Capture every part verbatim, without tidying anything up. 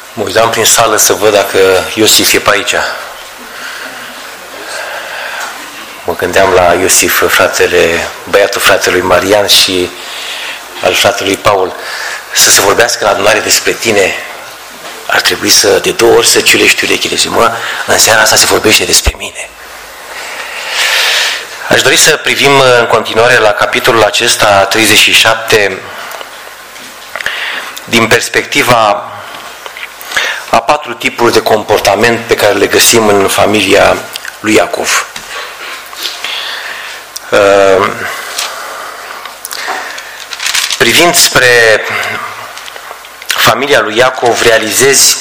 Mă uitam prin sală să văd dacă Iosif e pe aici. Mă gândeam la Iosif, fratele, băiatul fratelui Marian și al fratelui Paul. Să se vorbească la adunare despre tine, ar trebui să de două ori să ciulești urechile. Și mă, în seara asta se vorbește despre mine. Aș dori să privim în continuare la capitolul acesta, treizeci și șapte, din perspectiva a patru tipuri de comportament pe care le găsim în familia lui Iacov. Privind spre familia lui Iacov, realizezi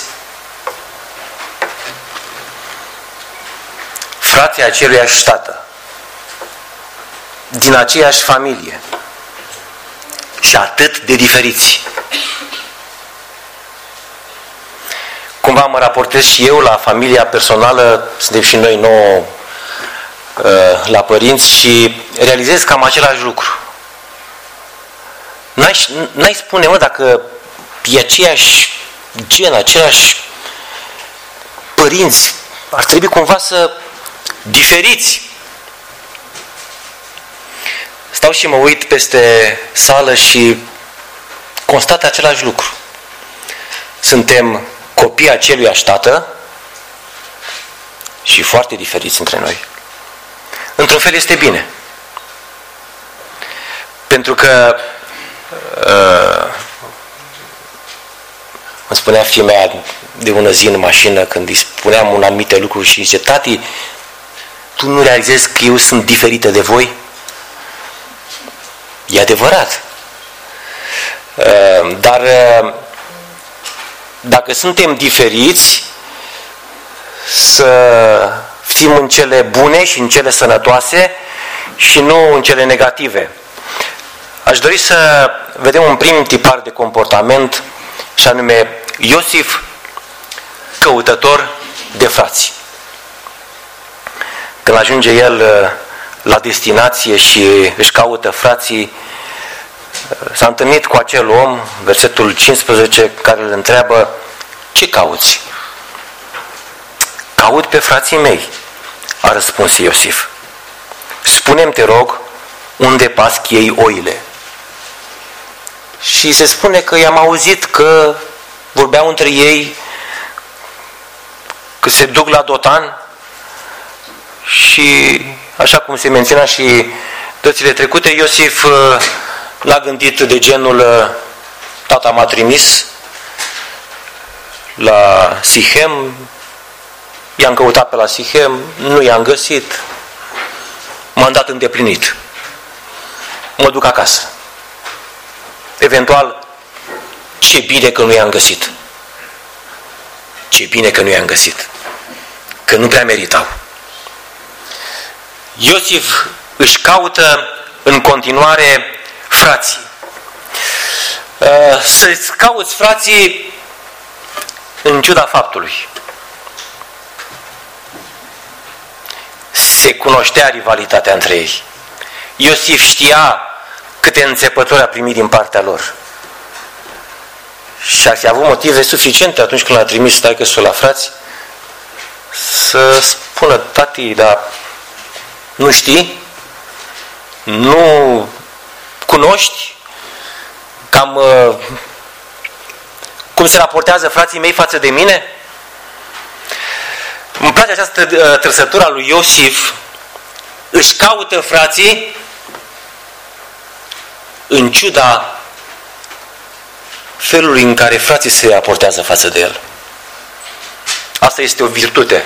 frații aceluiași tată, din aceeași familie și atât de diferiți. Cumva mă raportez și eu la familia personală, suntem și noi nouă la părinți și realizez cam același lucru. N-ai, n-ai spune, mă, dacă e aceeași gen, același părinți, ar trebui cumva să diferiți. Stau și mă uit peste sală și constat același lucru. Suntem copii aceluiași tată și foarte diferiți între noi. Într-un fel este bine. Pentru că uh, îmi spunea fiica mea de ună zi în mașină, când îi spuneam un anumite lucruri și zice: tati, tu nu realizezi că eu sunt diferită de voi? E adevărat. Uh, dar uh, dacă suntem diferiți, să fim în cele bune și în cele sănătoase și nu în cele negative. Aș dori să vedem un prim tipar de comportament, și anume Iosif, căutător de frați. Când ajunge el la destinație și își caută frații, s-a întâlnit cu acel om, versetul cincisprezece, care îl întreabă: ce cauți? Caut pe frații mei, a răspuns Iosif. Spune-mi, te rog, unde pasc ei oile? Și se spune că i-am auzit că vorbeau între ei că se duc la Dotan și, așa cum se menționa și dățile trecute, Iosif l-a gândit de genul: tata m-a trimis la Sichem, i-am căutat pe la Sichem, nu i-am găsit, mandat îndeplinit, mă duc acasă. Eventual, ce bine că nu i-am găsit. Ce bine că nu i-am găsit. Că nu prea meritau. Iosif își caută în continuare frații. Să-ți cauți frații în ciuda faptului. Se cunoștea rivalitatea între ei. Iosif știa câte înțepături a primit din partea lor. Și ar fi avut motive suficiente atunci când l-a trimis taică-sul la frați să spună: tati, dar nu știi? Nu cunoști cam uh, cum se raportează frații mei față de mine? Îmi place această uh, trăsătură a lui Iosif. Își caută frații în ciuda felului în care frații se raportează față de el. Asta este o virtute.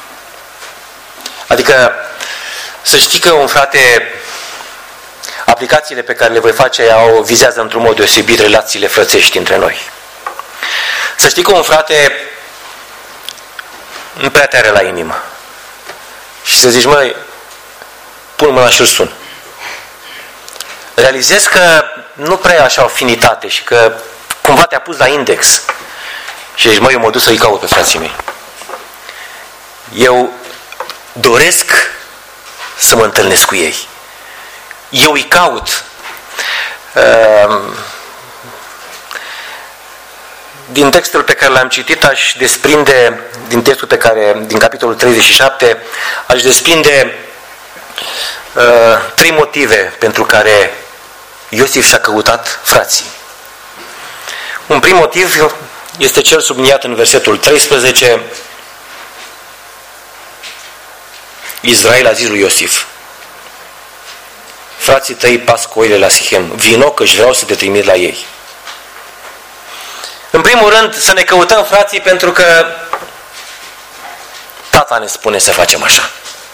Adică să știi că un frate, aplicațiile pe care le voi face au vizează într-un mod deosebit relațiile frățești între noi. Să știi că un frate nu prea te are la inimă. Și să zici: măi, pun mâna și îl sun. Realizezi că nu prea e așa o afinitate și că cumva te-a pus la index. Și zici: măi, eu mă duc să-i caut pe frații mei. Eu doresc să mă întâlnesc cu ei. Eu îi caut. din textul pe care l-am citit aș desprinde, din textul pe care, din capitolul treizeci și șapte, aș desprinde uh, trei motive pentru care Iosif și-a căutat frații. Un prim motiv este cel subliniat în versetul treisprezece. Israel a zis lui Iosif: frații tăi pas cu oile la Sichem, vino că își vreau să te trimit la ei. În primul rând, să ne căutăm frații pentru că tata ne spune să facem așa.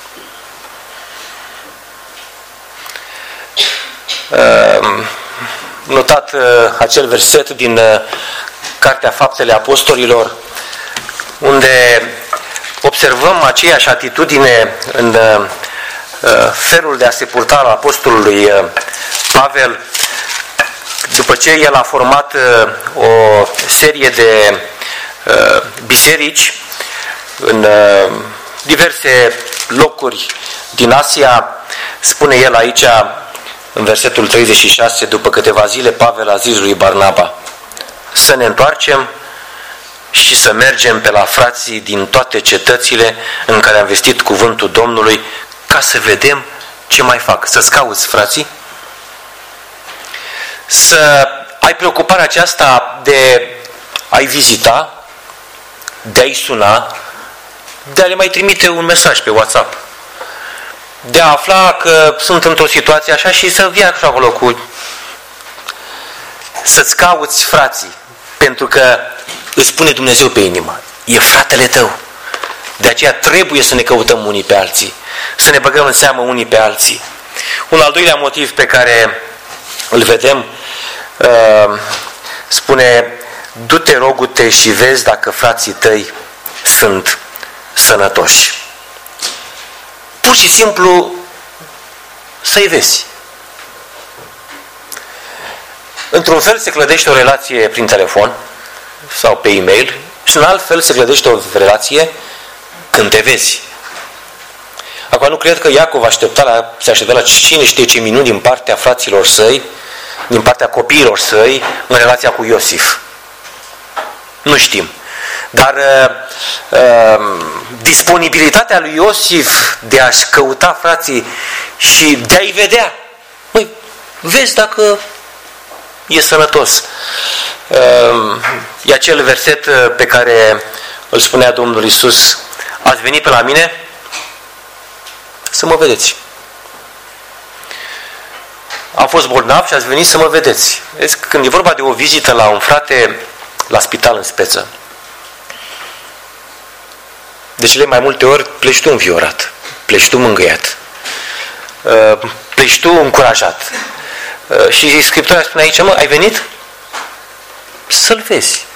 Notat acel verset din Cartea Faptele Apostolilor, unde observăm aceeași atitudine în felul de a se purta al apostolului Pavel, după ce el a format o serie de biserici în diverse locuri din Asia. Spune el aici, în versetul treizeci și șase, după câteva zile, Pavel a zis lui Barnaba: să ne întoarcem și să mergem pe la frații din toate cetățile în care am vestit cuvântul Domnului, ca să vedem ce mai fac. Să-ți cauți frații? Să ai preocuparea aceasta de a-i vizita, de a-i suna, de a le mai trimite un mesaj pe WhatsApp, de a afla că sunt într-o situație așa și să vii acolo cu... Să-ți cauți frații, pentru că îți spune Dumnezeu pe inimă: e fratele tău. De aceea trebuie să ne căutăm unii pe alții, să ne băgăm în seamă unii pe alții. Un al doilea motiv pe care îl vedem, uh, spune: du-te, rogu-te și vezi dacă frații tăi sunt sănătoși. Pur și simplu să-i vezi. Într-un fel se clădește o relație prin telefon sau pe e-mail și în alt fel se clădește o relație când te vezi. Acum nu cred că Iacov aștepta la, se aștepta la cine știe ce minuni din partea fraților săi, din partea copiilor săi, în relația cu Iosif. Nu știm. Dar uh, uh, disponibilitatea lui Iosif de a-și căuta frații și de a-i vedea. Măi, vezi dacă e sănătos. Uh, e acel verset pe care îl spunea Domnul Iisus: ați venit pe la mine să mă vedeți. Am fost bolnav și ați venit să mă vedeți. Vezi, când e vorba de o vizită la un frate la spital în speță, de cele mai multe ori pleci tu înviorat, pleci tu mângâiat, pleci tu încurajat. Și Scriptura spune aici: mă, ai venit să-l vezi.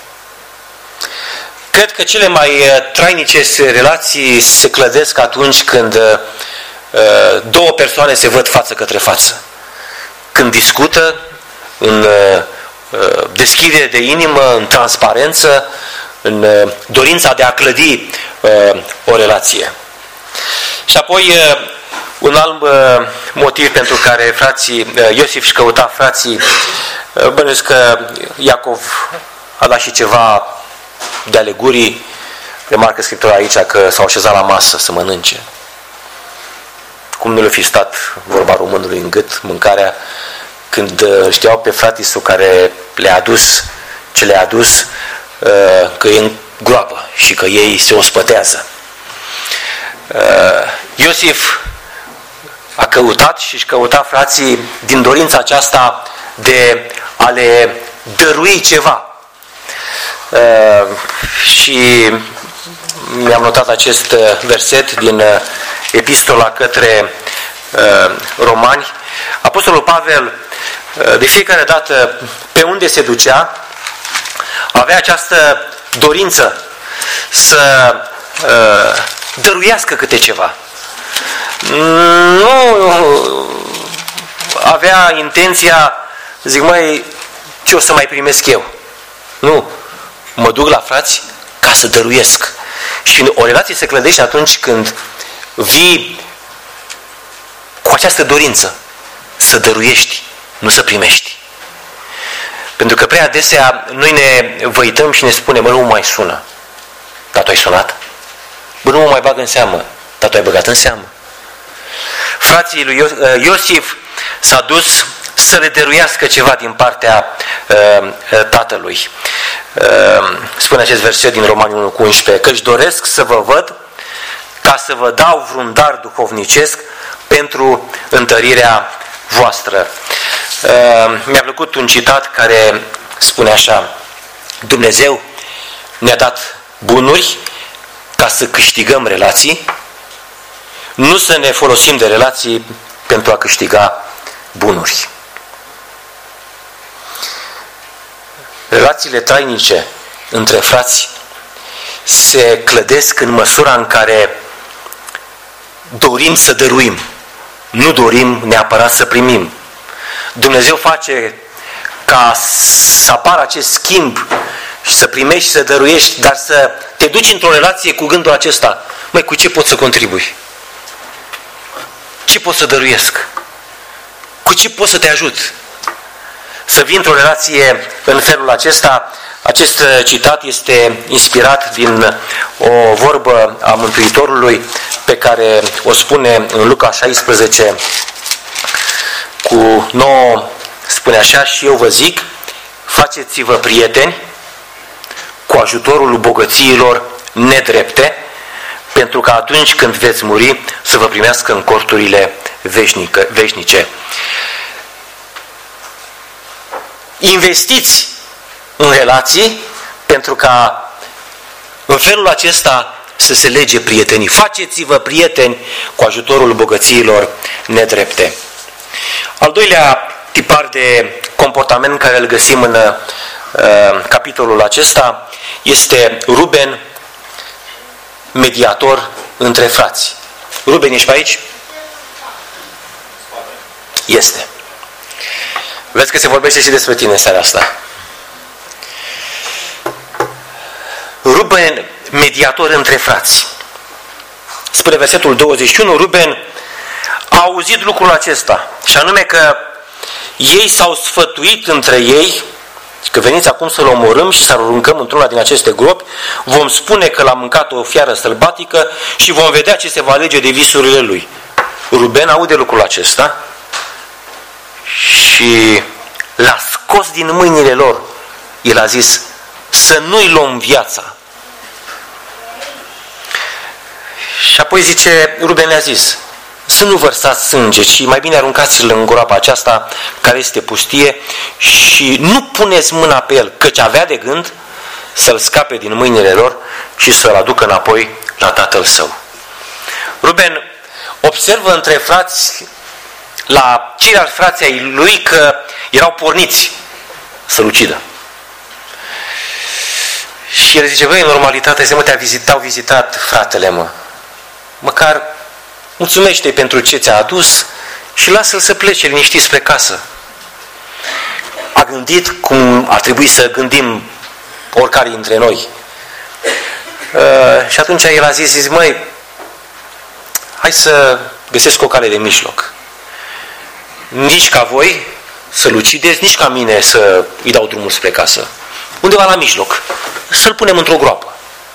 Cred că cele mai trainice relații se clădesc atunci când două persoane se văd față către față. Când discută în deschidere de inimă, în transparență, în dorința de a clădi o relație. Și apoi un alt motiv pentru care frații Iosif își căuta frații, bănuiesc că Iacov a dat și ceva de ale gurii. Remarcă Scriptura aici că s-au așezat la masă să mănânce. Cum nu le fi stat, vorba românului, în gât mâncarea, când știau pe frații său care le-a adus ce le-a adus, că e în groapă și că ei se ospătează. Iosif a căutat și își căuta frații din dorința aceasta de a le dărui ceva. Uh, și mi-am notat acest verset din uh, epistola către uh, romani. Apostolul Pavel, uh, de fiecare dată pe unde se ducea, avea această dorință să uh, dăruiască câte ceva. Nu avea intenția, zic, măi, ce o să mai primesc eu? Nu. Mă duc la frați ca să dăruiesc. Și o relație se clădește atunci când vii cu această dorință să dăruiești, nu să primești. Pentru Pentru că prea adesea noi ne văităm și ne spunem, bă, nu mai sună. Dar tu ai sunat? Bă, nu mă mai bag în seamă. Dar tu ai băgat în seamă. Frații lui Iosif s-a dus să le dăruiască ceva din partea uh, tatălui. Uh, spune acest verset din Romani unu cu unsprezece, că își doresc să vă văd ca să vă dau vreun dar duhovnicesc pentru întărirea voastră. Uh, mi-a plăcut un citat care spune așa, Dumnezeu ne-a dat bunuri ca să câștigăm relații, nu să ne folosim de relații pentru a câștiga bunuri. Relațiile trainice între frați se clădesc în măsura în care dorim să dăruim, nu dorim neapărat să primim. Dumnezeu face ca să apară acest schimb și să primești și să dăruiești, dar să te duci într-o relație cu gândul acesta, măi, cu ce pot să contribui? Ce pot să dăruiesc? Cu ce pot să te ajut? Să vii într-o relație în felul acesta. Acest citat este inspirat din o vorbă a Mântuitorului pe care o spune în Luca șaisprezece cu nouă, spune așa, și eu vă zic, faceți-vă prieteni cu ajutorul bogățiilor nedrepte, pentru că atunci când veți muri să vă primească în corturile veșnice. Investiți în relații pentru ca în felul acesta să se lege prietenii. Faceți-vă prieteni cu ajutorul bogățiilor nedrepte. Al doilea tipar de comportament care îl găsim în uh, capitolul acesta este Ruben, mediator între frați. Ruben, ești pe aici? Este. Vezi că se vorbește și despre tine în seara asta. Ruben, mediator între frați. Spune versetul douăzeci și unu, Ruben a auzit lucrul acesta, și anume că ei s-au sfătuit între ei, că veniți acum să-l omorâm și să-l aruncăm într-una din aceste gropi, vom spune că l-a mâncat o fiară sălbatică și vom vedea ce se va alege de visurile lui. Ruben aude lucrul acesta și l-a scos din mâinile lor. El a zis, să nu-i luăm viața. Și apoi zice, Ruben le-a zis, să nu vărsați sânge, ci mai bine aruncați-l în groapa aceasta care este pustie și nu puneți mâna pe el, căci avea de gând să-l scape din mâinile lor și să-l aducă înapoi la tatăl său. Ruben observă între frați, la ceilalți frații ai lui, că erau porniți să-l ucidă. Și el zice, băi, în normalitate, este, mă, te-a vizitat, te-au vizitat fratele, mă. Măcar mulțumește-i pentru ce ți-a adus și lasă-l să plece liniștit spre casă. A gândit cum ar trebui să gândim oricare dintre noi. Uh, și atunci el a zis, zis, măi, hai să găsesc o cale de mijloc. Nici ca voi să-l ucideți, nici ca mine să îi dau drumul spre casă. Undeva la mijloc. Să-l punem într-o groapă.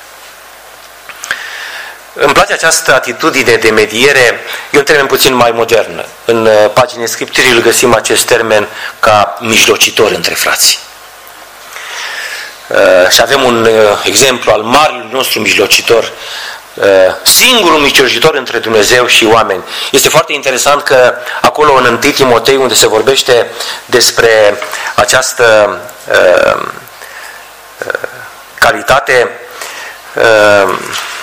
Îmi place această atitudine de mediere, e un termen puțin mai modern. În paginile Scripturii îl găsim acest termen ca mijlocitor între frați. Uh, și avem un uh, exemplu al marelui nostru mijlocitor, uh, singurul mijlocitor între Dumnezeu și oameni. Este foarte interesant că acolo în întâi Timotei, unde se vorbește despre această uh, uh, calitate, uh,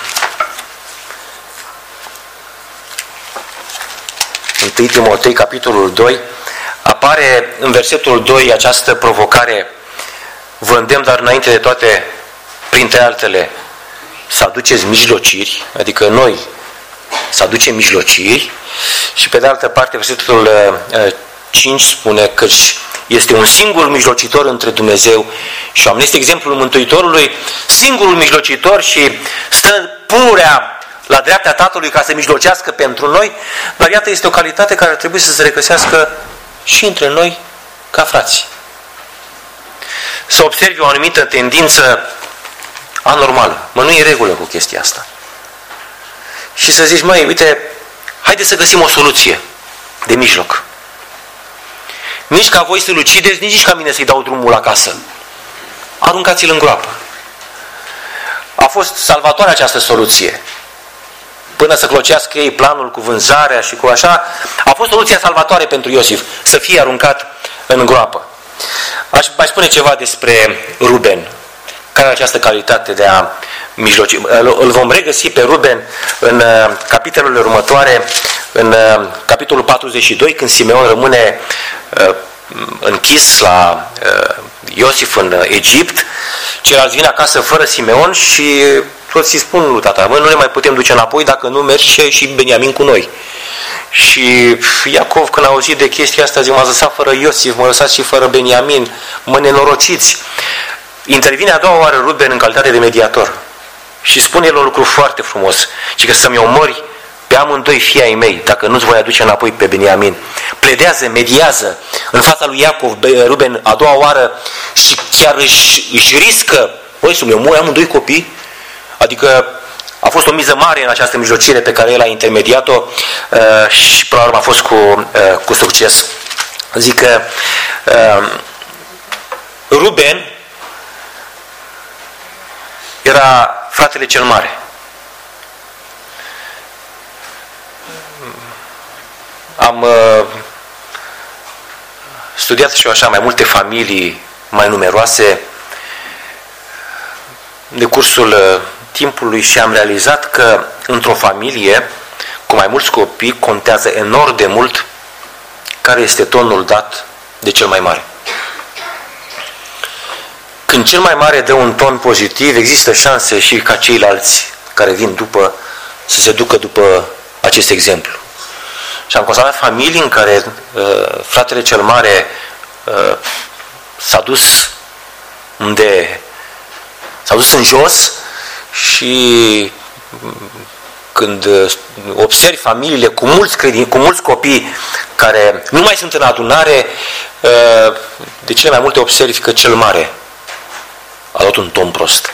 întâi Timotei, capitolul doi, apare în versetul doi această provocare: vă îndemn, dar înainte de toate, printre altele, să aduceți mijlociri, adică noi să aducem mijlociri, și pe de altă parte versetul cinci spune că este un singur mijlocitor între Dumnezeu și oameni. Este exemplul Mântuitorului, singurul mijlocitor, și stă pururea la dreapta Tatălui ca să mijlocească pentru noi, dar iată, este o calitate care ar trebui să se regăsească și între noi ca frați. să observi o anumită tendință anormală. Mă, nu e regulă cu chestia asta. Și să zici, măi, uite, haide să găsim o soluție de mijloc. Nici ca voi să-l ucideți, nici ca mine să-i dau drumul acasă. Aruncați-l în groapă. A fost salvatoare această soluție. Până să clocească ei planul cu vânzarea și cu așa, a fost soluția salvatoare pentru Iosif, să fie aruncat în groapă. Aș mai spune ceva despre Ruben, care are această calitate de a mijloci. Îl vom regăsi pe Ruben în capitolele următoare, în capitolul patruzeci și doi, când Simeon rămâne închis la Iosif în Egipt, ceilalți vin acasă fără Simeon și toți îi spun lui tata, mă, nu ne mai putem duce înapoi dacă nu merge și Beniamin cu noi. Și Iacov, când a auzit de chestia asta, zice, m-a lăsat fără Iosif, m-a lăsat și fără Beniamin, mă nenorociți. Intervine a doua oară Ruben în calitate de mediator și spune el un lucru foarte frumos, ci că să-mi omori pe amândoi fii ai mei, dacă nu-ți voi aduce înapoi pe Beniamin. Pledează, mediază în fața lui Iacov, Ruben, a doua oară și chiar își, își riscă, băi, să-mi omori amândoi copii? Adică a fost o miză mare în această mijlocire pe care el a intermediat-o uh, și până la urmă a fost cu, uh, cu succes. Zic că uh, Ruben era fratele cel mare. Am uh, studiat și eu așa mai multe familii mai numeroase de cursul uh, timpului și am realizat că într-o familie cu mai mulți copii contează enorm de mult care este tonul dat de cel mai mare. Când cel mai mare dă un ton pozitiv, există șanse și ca ceilalți care vin după să se ducă după acest exemplu. Și am constatat familii în care uh, fratele cel mare uh, s-a dus unde s-a dus în jos și când observi familiile cu mulți, credin, cu mulți copii care nu mai sunt în adunare, uh, de cele mai multe observi că cel mare a luat un ton prost.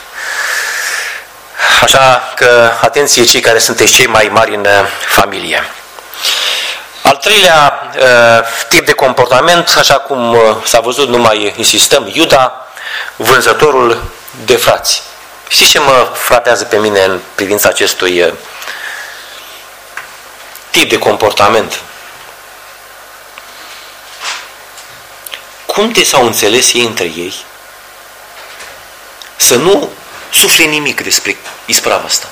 Așa că, atenție cei care sunteți cei mai mari în familie. Al treilea uh, tip de comportament, așa cum uh, s-a văzut, nu mai insistăm, Iuda, vânzătorul de frați. Știți ce mă frapează pe mine în privința acestui uh, tip de comportament? Cum de s-au înțeles ei între ei să nu sufle nimic despre isprava asta?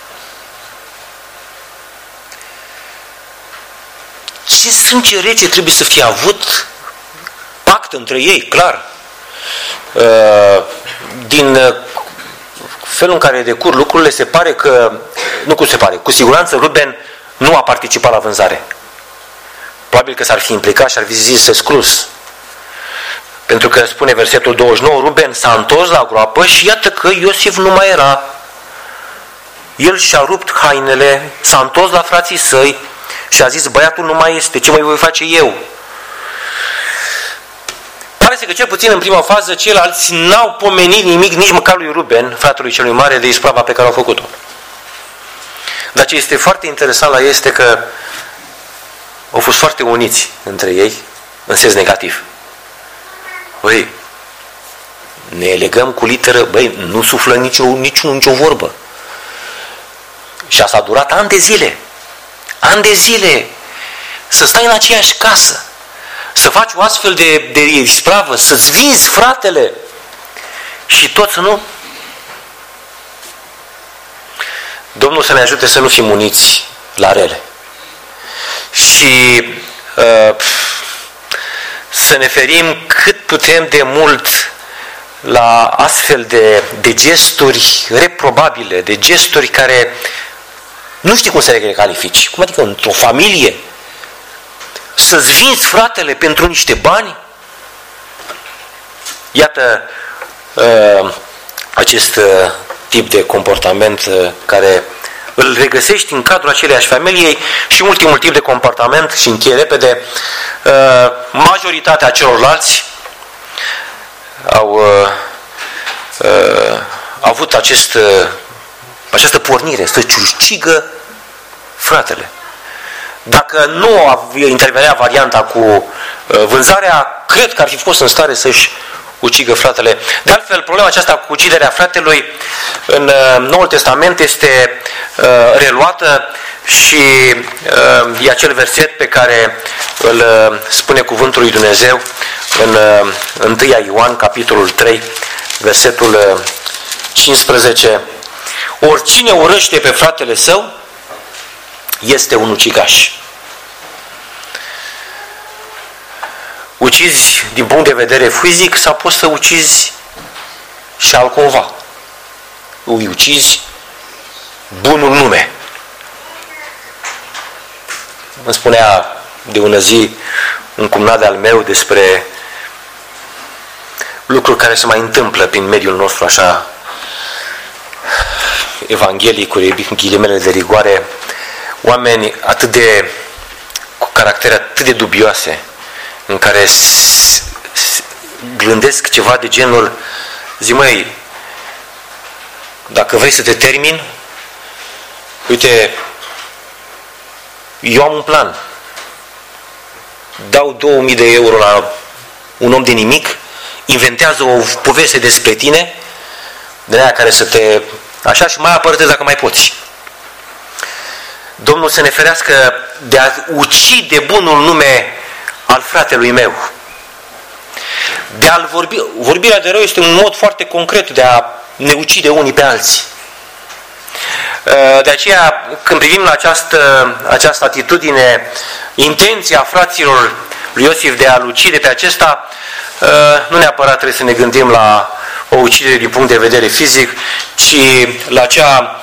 Ce sânge rece trebuie să fie avut pact între ei, clar. Din felul în care decur lucrurile, se pare că, nu cum se pare, cu siguranță Ruben nu a participat la vânzare. Probabil că s-ar fi implicat și ar fi zis exclus. Pentru că spune versetul douăzeci și nouă, Ruben s-a întors la groapă și iată că Iosif nu mai era. El și-a rupt hainele, s-a întors la frații săi și a zis, băiatul nu mai este, ce mai voi face eu? Pare să că cel puțin în prima fază ceilalți n-au pomenit nimic, nici măcar lui Ruben, fratelui celui mare, de isprava pe care au făcut-o. Dar ce este foarte interesant la ei este că au fost foarte uniți între ei, în sens negativ. Băi, ne legăm cu literă, băi, nu suflă nicio, nicio, nicio vorbă. Și asta a durat ani de zile. Ani de zile. Să stai în aceeași casă. Să faci o astfel de, de ispravă, să-ți vinzi fratele. Și tot să nu... Domnul să ne ajute să nu fim uniți la rele. Și... Uh, să ne ferim cât putem de mult la astfel de, de gesturi reprobabile, de gesturi care nu știi cum să le califici. Cum adică într-o familie să-ți vinzi fratele pentru niște bani? Iată uh, acest uh, tip de comportament uh, care îl regăsești în cadrul aceleiași familiei. Și ultimul tip de comportament, și încheie repede, majoritatea celorlalți au, uh, uh, au avut acest, uh, această pornire să ucigă fratele. Dacă nu intervenea varianta cu uh, vânzarea, cred că ar fi fost în stare să-și ucigă fratele. De altfel, problema aceasta cu uciderea fratelui în uh, Noul Testament este uh, reluată și uh, e acel verset pe care îl uh, spune cuvântul lui Dumnezeu în uh, întâi Ioan, capitolul trei, versetul uh, cincisprezece. Oricine urăște pe fratele său este un ucigaș. Ucizi din punct de vedere fizic sau poți să ucizi și altcumva. Îi ucizi bunul nume. Îmi spunea de ună zi un cumnat de-al meu despre lucruri care se mai întâmplă prin mediul nostru așa evanghelicuri, ghilimele de rigoare, oameni atât de cu caractere atât de dubioase, în care gândesc ceva de genul, zi măi, dacă vrei să te termin, uite, eu am un plan. Dau două mii de euro la un om de nimic, inventează o poveste despre tine, de aia care să te... așa și mai apărătezi dacă mai poți. Domnul să ne ferească de a ucide bunul nume al fratelui meu. De a vorbi, vorbirea de rău este un mod foarte concret de a ne ucide unii pe alții. De aceea, când privim la această, această atitudine, intenția fraților lui Iosif de a-l ucide pe acesta, nu neapărat trebuie să ne gândim la o ucidere din punct de vedere fizic, ci la acea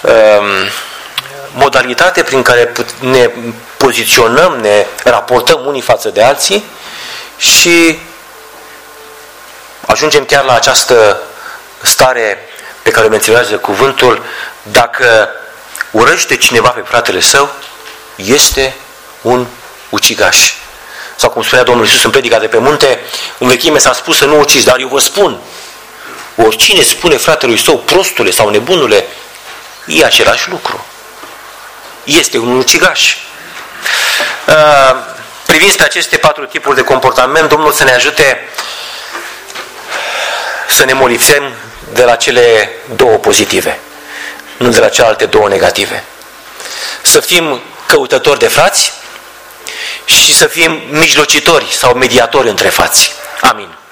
modalitate prin care ne poziționăm, ne raportăm unii față de alții și ajungem chiar la această stare pe care o menționează cuvântul: dacă urăște cineva pe fratele său, este un ucigaș. Sau cum spunea Domnul Iisus în predica de pe munte, în vechime s-a spus să nu ucizi, dar eu vă spun, oricine spune fratelui său prostule sau nebunule, e același lucru. Este un ucigaș. Uh, privind spre aceste patru tipuri de comportament, Domnul să ne ajute să ne molipsem de la cele două pozitive, nu de la celelalte două negative. Să fim căutători de frați și să fim mijlocitori sau mediatori între frați. Amin.